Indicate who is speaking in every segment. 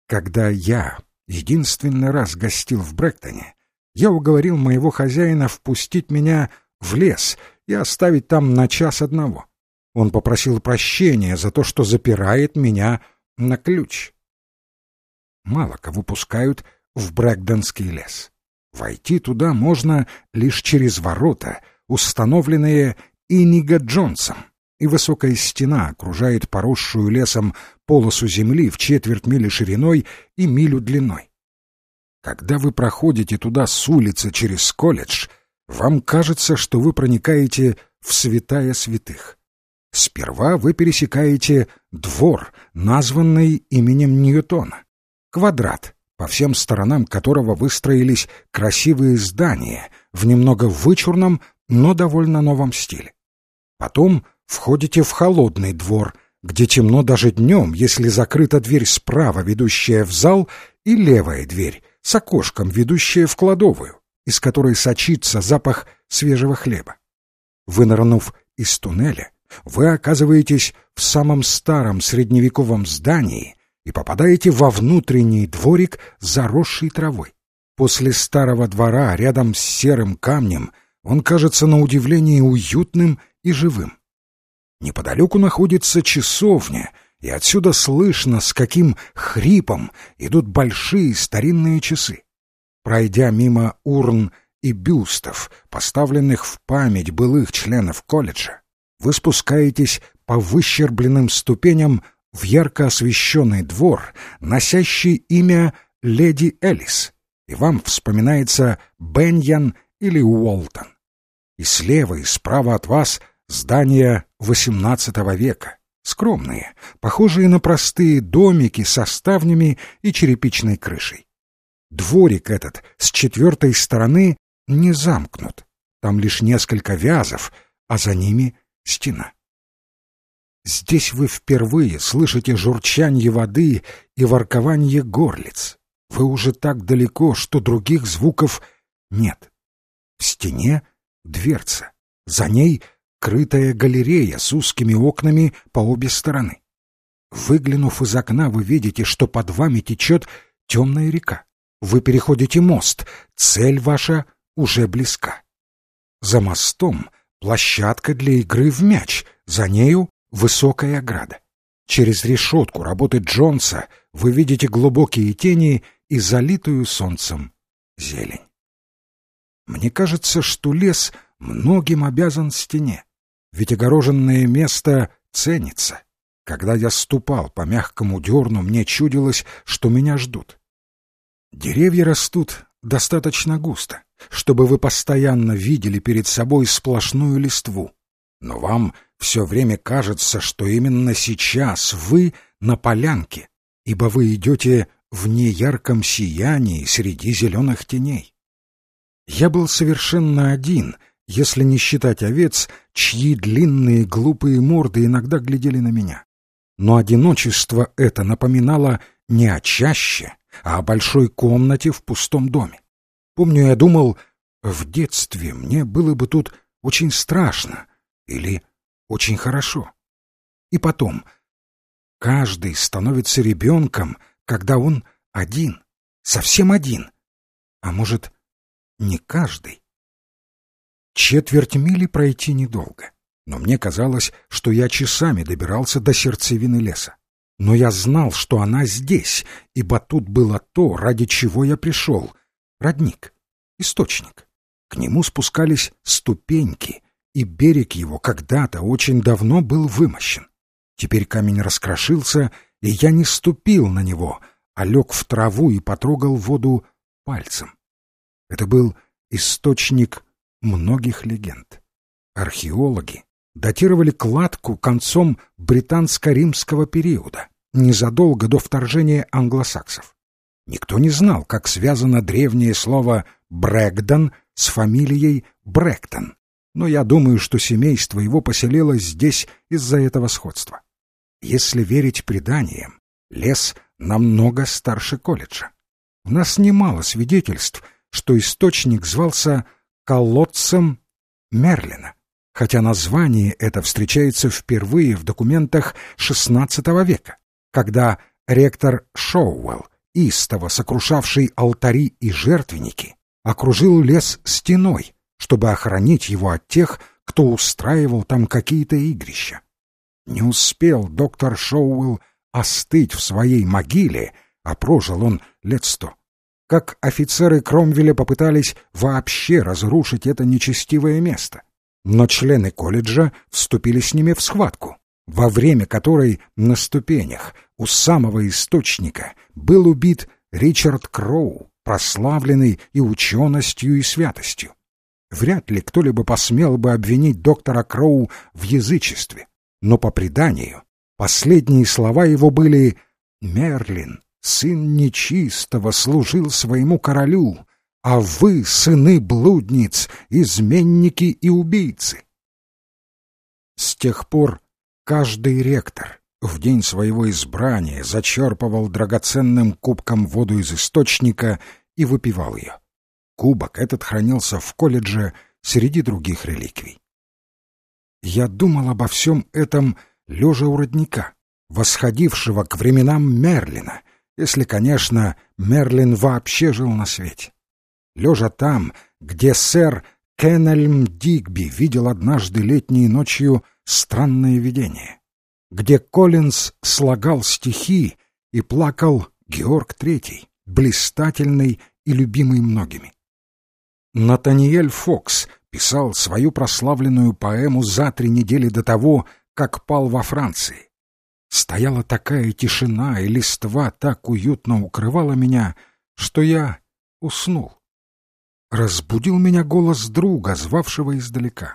Speaker 1: Когда я единственный раз гостил в Брэктоне, я уговорил моего хозяина впустить меня в лес и оставить там на час одного. Он попросил прощения за то, что запирает меня на ключ. Мало кого пускают в Брэкдонский лес. Войти туда можно лишь через ворота, установленные Иниго Джонсом, и высокая стена окружает поросшую лесом полосу земли в 1/4 мили шириной и милю длиной. Когда вы проходите туда с улицы через колледж, вам кажется, что вы проникаете в святая святых. Сперва вы пересекаете двор, названный именем Ньютона, квадрат, по всем сторонам которого выстроились красивые здания в немного вычурном, но довольно новом стиле. Потом входите в холодный двор, где темно даже днем, если закрыта дверь справа, ведущая в зал, и левая дверь с окошком, ведущая в кладовую, из которой сочится запах свежего хлеба. Вынырнув из туннеля, вы оказываетесь в самом старом средневековом здании и попадаете во внутренний дворик, заросший травой. После старого двора, рядом с серым камнем, он кажется на удивление уютным и живым. Неподалеку находится часовня, и отсюда слышно, с каким хрипом идут большие старинные часы. Пройдя мимо урн и бюстов, поставленных в память былых членов колледжа, вы спускаетесь по выщербленным ступеням в ярко освещенный двор, носящий имя леди Элис, и вам вспоминается Беньян или Уолтон. И слева и справа от вас здания XVIII века, скромные, похожие на простые домики со ставнями и черепичной крышей. Дворик этот с 4-й стороны не замкнут, там лишь несколько вязов, а за ними стена. Здесь вы впервые слышите журчанье воды и воркованье горлиц. Вы уже так далеко, что других звуков нет. В стене дверца, за ней крытая галерея с узкими окнами по обе стороны. Выглянув из окна, вы видите, что под вами течет темная река. Вы переходите мост, цель ваша уже близка. За мостом площадка для игры в мяч, за нею высокая ограда. Через решетку работы Джонса вы видите глубокие тени и залитую солнцем зелень. Мне кажется, что лес многим обязан стене, ведь огороженное место ценится. Когда я ступал по мягкому дерну, мне чудилось, что меня ждут. Деревья растут достаточно густо, чтобы вы постоянно видели перед собой сплошную листву. Но вам все время кажется, что именно сейчас вы на полянке, ибо вы идете в неярком сиянии среди зеленых теней. Я был совершенно один, если не считать овец, чьи длинные глупые морды иногда глядели на меня. Но одиночество это напоминало не о чаще, а о большой комнате в пустом доме. Помню, я думал, в детстве мне было бы тут очень страшно или очень хорошо. И потом, каждый становится ребенком, когда он один, совсем один. А может, не каждый? 1/4 мили пройти недолго, но мне казалось, что я часами добирался до сердцевины леса. Но я знал, что она здесь, ибо тут было то, ради чего я пришел — родник, источник. К нему спускались ступеньки, и берег его когда-то очень давно был вымощен. Теперь камень раскрошился, и я не ступил на него, а лег в траву и потрогал воду пальцем. Это был источник многих легенд. Археологи датировали кладку концом британско-римского периода, незадолго до вторжения англосаксов. Никто не знал, как связано древнее слово «Брэгдон» с фамилией Брэктон, но я думаю, что семейство его поселилось здесь из-за этого сходства. Если верить преданиям, лес намного старше колледжа. У нас немало свидетельств, что источник звался колодцем Мерлина, хотя название это встречается впервые в документах XVI века, когда ректор Шоуэлл истово сокрушавший алтари и жертвенники, окружил лес стеной, чтобы охранить его от тех, кто устраивал там какие-то игрища. Не успел доктор Шоуэлл остыть в своей могиле, а прожил он лет 100, как офицеры Кромвеля попытались вообще разрушить это нечестивое место. Но члены колледжа вступили с ними в схватку, во время которой на ступенях у самого источника был убит Ричард Кроу, прославленный и ученостью, и святостью. Вряд ли кто-либо посмел бы обвинить доктора Кроу в язычестве, но по преданию последние слова его были: «Мерлин, сын нечистого, служил своему королю, а вы, сыны блудниц, изменники и убийцы». С тех пор каждый ректор в день своего избрания зачерпывал драгоценным кубком воду из источника и выпивал ее. Кубок этот хранился в колледже среди других реликвий. Я думал обо всем этом, лежа у родника, восходившего к временам Мерлина, если, конечно, Мерлин вообще жил на свете. Лежа там, где сэр Кеннельм Дигби видел однажды летней ночью странное видение, где Коллинз слагал стихи и плакал Георг III, блистательный и любимый многими. Натаниэль Фокс писал свою прославленную поэму за 3 недели до того, как пал во Франции. Стояла такая тишина, и листва так уютно укрывала меня, что я уснул. Разбудил меня голос друга, звавшего издалека.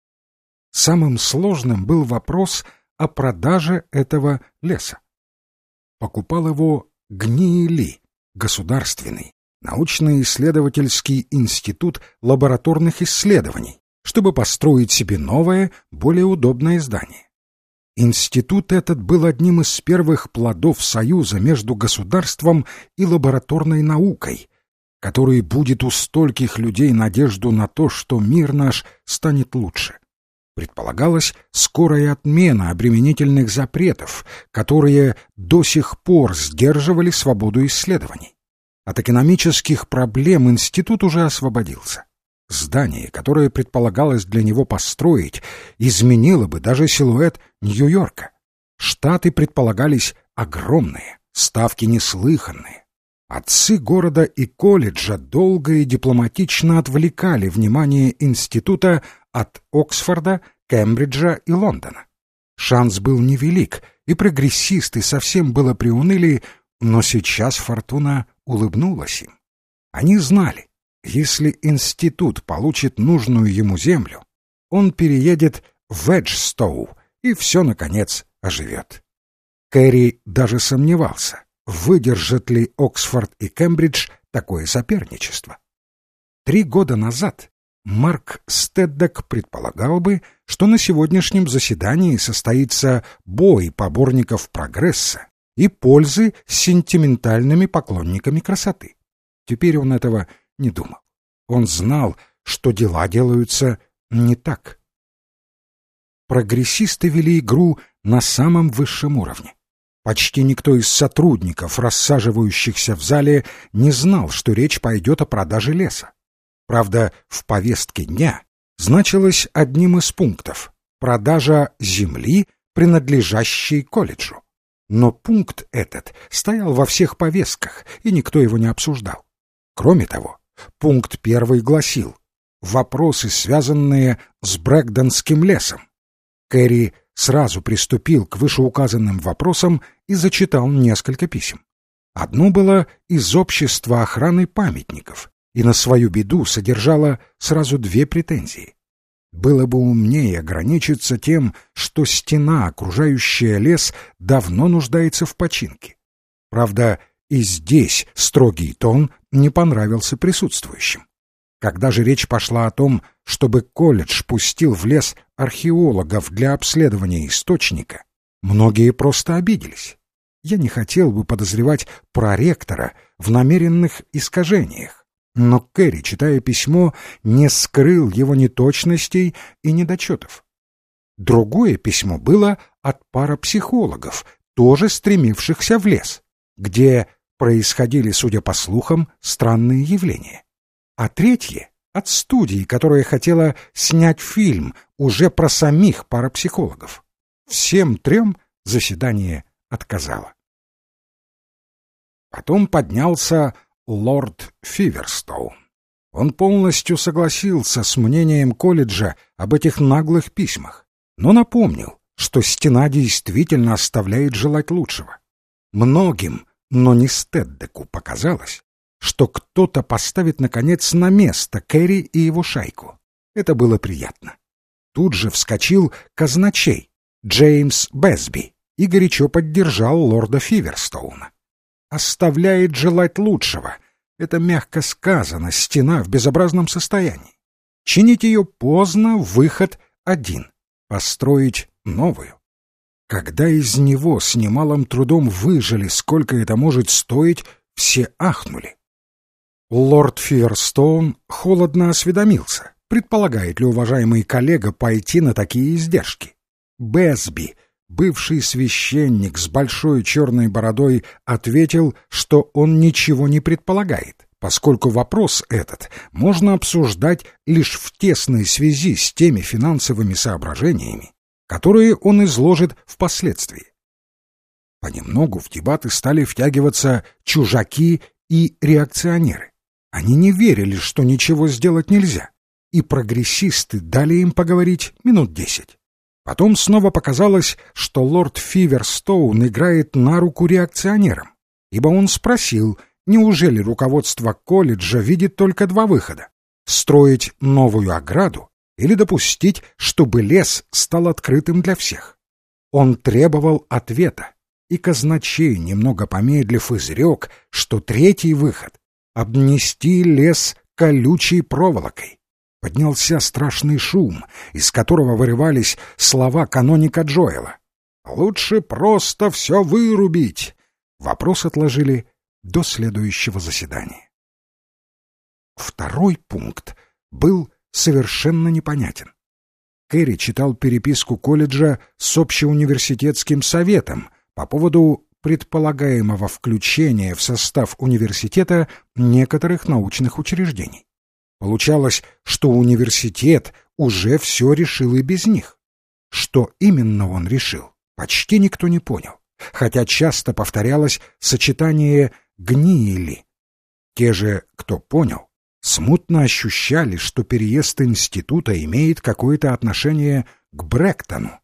Speaker 1: Самым сложным был вопрос о продаже этого леса. Покупал его ГНИИ, государственный научно-исследовательский институт лабораторных исследований, чтобы построить себе новое, более удобное здание. Институт этот был одним из первых плодов союза между государством и лабораторной наукой, который будет у стольких людей надежду на то, что мир наш станет лучше. Предполагалась скорая отмена обременительных запретов, которые до сих пор сдерживали свободу исследований. От экономических проблем институт уже освободился. Здание, которое предполагалось для него построить, изменило бы даже силуэт Нью-Йорка. Штаты предполагались огромные, ставки неслыханные. Отцы города и колледжа долго и дипломатично отвлекали внимание института от Оксфорда, Кембриджа и Лондона. Шанс был невелик, и прогрессисты совсем было приуныли, но сейчас фортуна улыбнулась им. Они знали, если институт получит нужную ему землю, он переедет в Эджстоу, и все, наконец, оживет. Кэрри даже сомневался, выдержат ли Оксфорд и Кембридж такое соперничество. 3 года назад Марк Стеддок предполагал бы, что на сегодняшнем заседании состоится бой поборников прогресса и пользы с сентиментальными поклонниками красоты. Теперь он этого не думал. Он знал, что дела делаются не так. Прогрессисты вели игру на самом высшем уровне. Почти никто из сотрудников, рассаживающихся в зале, не знал, что речь пойдет о продаже леса. Правда, в повестке дня значилось одним из пунктов — продажа земли, принадлежащей колледжу. Но пункт этот стоял во всех повестках, и никто его не обсуждал. Кроме того, пункт 1 гласил: вопросы, связанные с Брэгдонским лесом. Кэрри сразу приступил к вышеуказанным вопросам и зачитал несколько писем. Одно было из общества охраны памятников, и на свою беду содержало сразу 2 претензии. Было бы умнее ограничиться тем, что стена, окружающая лес, давно нуждается в починке. Правда, и здесь строгий тон не понравился присутствующим. Когда же речь пошла о том, чтобы колледж пустил в лес археологов для обследования источника, многие просто обиделись. Я не хотел бы подозревать проректора в намеренных искажениях. Но Кэрри, читая письмо, не скрыл его неточностей и недочетов. Другое письмо было от парапсихологов, тоже стремившихся в лес, где происходили, судя по слухам, странные явления. А третье — от студии, которая хотела снять фильм уже про самих парапсихологов. Всем трем заседание отказало. Потом поднялся лорд Фиверстоун. Он полностью согласился с мнением колледжа об этих наглых письмах, но напомнил, что стена действительно оставляет желать лучшего. Многим, но не Стеддеку, показалось, что кто-то поставит, наконец, на место Керри и его шайку. Это было приятно. Тут же вскочил казначей Джеймс Бэсби и горячо поддержал лорда Фиверстоуна. «Оставляет желать лучшего» — это мягко сказано, стена в безобразном состоянии. Чинить ее поздно, выход один — построить новую. Когда из него с немалым трудом выжили, сколько это может стоить, все ахнули. Лорд Фиверстоун холодно осведомился, предполагает ли уважаемый коллега пойти на такие издержки. Бэсби, бывший священник с большой черной бородой, ответил, что он ничего не предполагает, поскольку вопрос этот можно обсуждать лишь в тесной связи с теми финансовыми соображениями, которые он изложит впоследствии. Понемногу в дебаты стали втягиваться чужаки и реакционеры. Они не верили, что ничего сделать нельзя, и прогрессисты дали им поговорить минут 10. Потом снова показалось, что лорд Фиверстоун играет на руку реакционерам, ибо он спросил, неужели руководство колледжа видит только два выхода — строить новую ограду или допустить, чтобы лес стал открытым для всех. Он требовал ответа, и казначей, немного помедлив, изрек, что третий выход — обнести лес колючей проволокой. Поднялся страшный шум, из которого вырывались слова каноника Джоэла. «Лучше просто все вырубить!» Вопрос отложили до следующего заседания. Второй пункт был совершенно непонятен. Керри читал переписку колледжа с общеуниверситетским советом по поводу предполагаемого включения в состав университета некоторых научных учреждений. Получалось, что университет уже все решил и без них. Что именно он решил, почти никто не понял, хотя часто повторялось сочетание «гнили». Те же, кто понял, смутно ощущали, что переезд института имеет какое-то отношение к Бректону.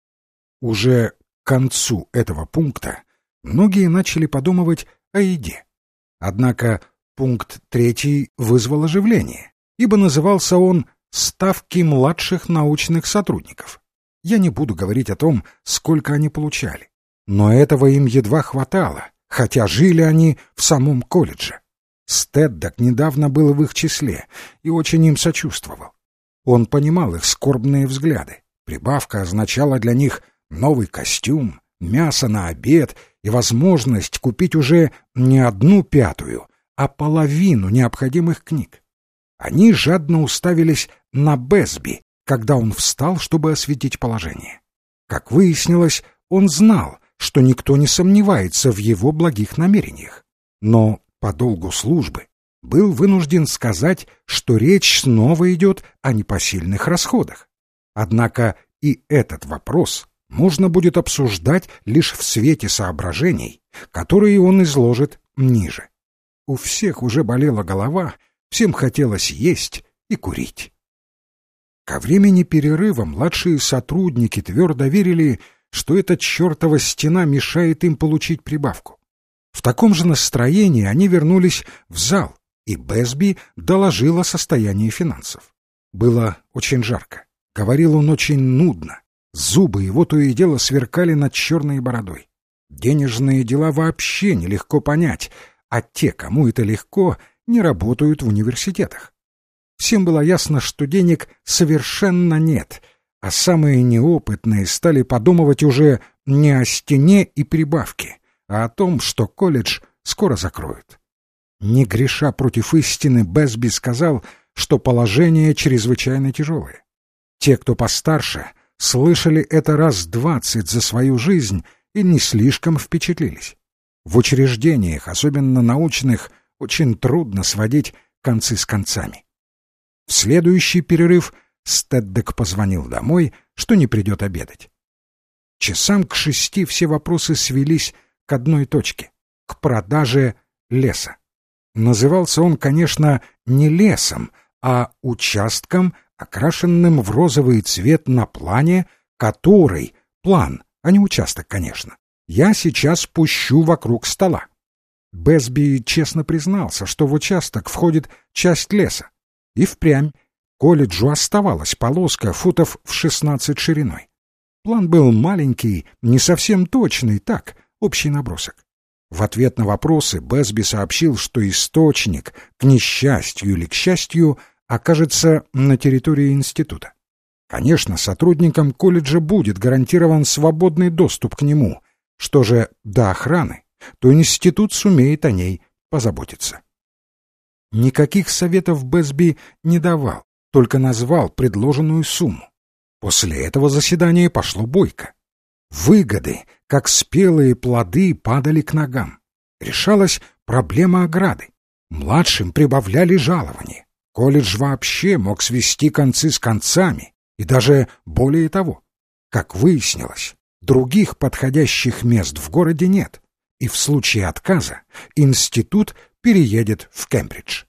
Speaker 1: Уже к концу этого пункта многие начали подумывать о еде. Однако пункт 3 вызвал оживление, ибо назывался он «Ставки младших научных сотрудников». Я не буду говорить о том, сколько они получали, но этого им едва хватало, хотя жили они в самом колледже. Стеддок недавно был в их числе и очень им сочувствовал. Он понимал их скорбные взгляды. Прибавка означала для них новый костюм, мясо на обед и возможность купить уже не 1/5, а половину необходимых книг. Они жадно уставились на Бэсби, когда он встал, чтобы осветить положение. Как выяснилось, он знал, что никто не сомневается в его благих намерениях, но по долгу службы был вынужден сказать, что речь снова идет о непосильных расходах. Однако и этот вопрос можно будет обсуждать лишь в свете соображений, которые он изложит ниже. У всех уже болела голова, всем хотелось есть и курить. Ко времени перерыва младшие сотрудники твердо верили, что эта чертова стена мешает им получить прибавку. В таком же настроении они вернулись в зал, и Бэсби доложил о состоянии финансов. Было очень жарко, говорил он очень нудно, зубы его то и дело сверкали над черной бородой. Денежные дела вообще нелегко понять, а те, кому это легко, не работают в университетах. Всем было ясно, что денег совершенно нет, а самые неопытные стали подумывать уже не о стене и прибавке, а о том, что колледж скоро закроют. Не греша против истины, Бэсби сказал, что положение чрезвычайно тяжелое. Те, кто постарше, слышали это раз 20 за свою жизнь и не слишком впечатлились. В учреждениях, особенно научных, очень трудно сводить концы с концами. В следующий перерыв Стеддек позвонил домой, что не придет обедать. Часам к 6 все вопросы свелись к одной точке — к продаже леса. Назывался он, конечно, не лесом, а участком, окрашенным в розовый цвет на плане, который, план, а не участок, конечно, я сейчас пущу вокруг стола. Бэсби честно признался, что в участок входит часть леса. И впрямь колледжу оставалась полоска футов в 16 шириной. План был маленький, не совсем точный, так, общий набросок. В ответ на вопросы Бэсби сообщил, что источник, к несчастью или к счастью, окажется на территории института. Конечно, сотрудникам колледжа будет гарантирован свободный доступ к нему. Что же до охраны, то институт сумеет о ней позаботиться. Никаких советов Бэсби не давал, только назвал предложенную сумму. После этого заседание пошло бойко. Выгоды, как спелые плоды, падали к ногам. Решалась проблема ограды. Младшим прибавляли жалование. Колледж вообще мог свести концы с концами, и даже более того. Как выяснилось, других подходящих мест в городе нет, и в случае отказа институт переедет в Кембридж.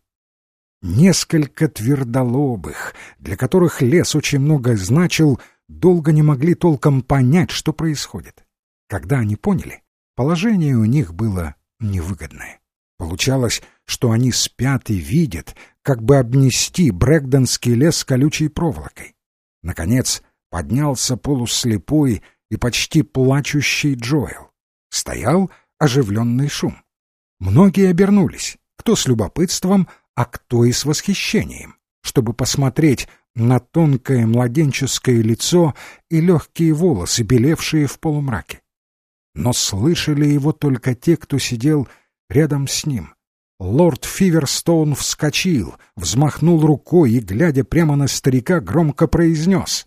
Speaker 1: Несколько твердолобых, для которых лес очень много значил, долго не могли толком понять, что происходит. Когда они поняли, положение у них было невыгодное. Получалось, что они спят и видят, как бы обнести Брэгдонский лес колючей проволокой. Наконец поднялся полуслепой и почти плачущий Джоэл. Стоял оживленный шум. Многие обернулись, кто с любопытством, а кто и с восхищением, чтобы посмотреть на тонкое младенческое лицо и легкие волосы, белевшие в полумраке. Но слышали его только те, кто сидел рядом с ним. Лорд Фиверстоун вскочил, взмахнул рукой и, глядя прямо на старика, громко произнес: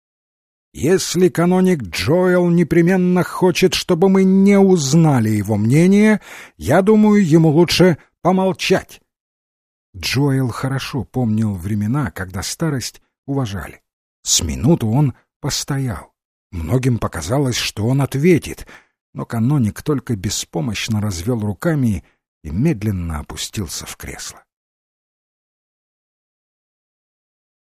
Speaker 1: «Если каноник Джоэл непременно хочет, чтобы мы не узнали его мнение, я думаю, ему лучше помолчать». Джоэл хорошо помнил времена, когда старость уважали. С минуту он постоял. Многим показалось, что он ответит, но каноник только беспомощно развел руками и медленно опустился в кресло.